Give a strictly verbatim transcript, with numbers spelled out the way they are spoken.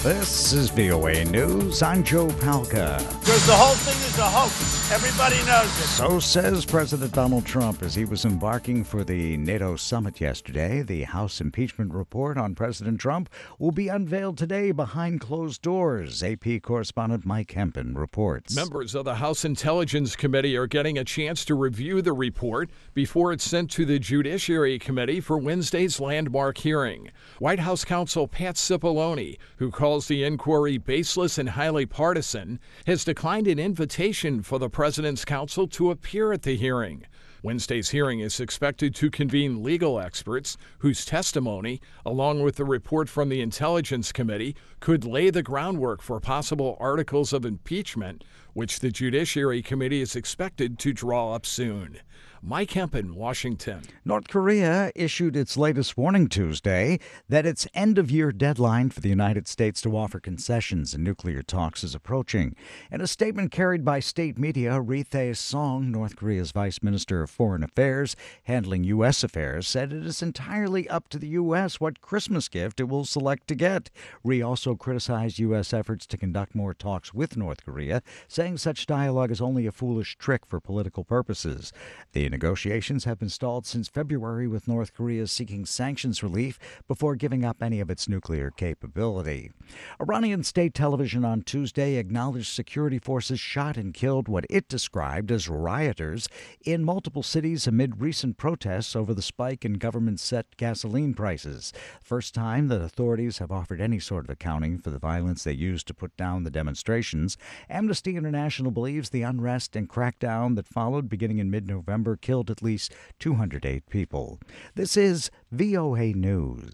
This is V O A News. I'm Joe Palca. Because the whole thing is a hoax. Everybody knows it. So says President Donald Trump as he was embarking for the NATO summit yesterday. The House impeachment report on President Trump will be unveiled today behind closed doors. A P correspondent Mike Hempen reports. Members of the House Intelligence Committee are getting a chance to review the report before it's sent to the Judiciary Committee for Wednesday's landmark hearing. White House counsel Pat Cipollone, who calls the inquiry baseless and highly partisan, has declined an invitation for the president's counsel to appear at the hearing. Wednesday's hearing is expected to convene legal experts whose testimony, along with the report from the Intelligence Committee, could lay the groundwork for possible articles of impeachment, which the Judiciary Committee is expected to draw up soon. Mike Hempen, Washington. North Korea issued its latest warning Tuesday that its end-of-year deadline for the United States to offer concessions in nuclear talks is approaching. In a statement carried by state media, Ri Thae-song, North Korea's vice minister of foreign affairs handling U S affairs, said it is entirely up to the U S what Christmas gift it will select to get. Ri also criticized U S efforts to conduct more talks with North Korea, saying such dialogue is only a foolish trick for political purposes. The negotiations have been stalled since February, with North Korea seeking sanctions relief before giving up any of its nuclear capability. Iranian state television on Tuesday acknowledged security forces shot and killed what it described as rioters in multiple cities amid recent protests over the spike in government-set gasoline prices. First time that authorities have offered any sort of accounting for the violence they used to put down the demonstrations. Amnesty International believes the unrest and crackdown that followed beginning in mid-November killed at least two hundred eight people. This is V O A News.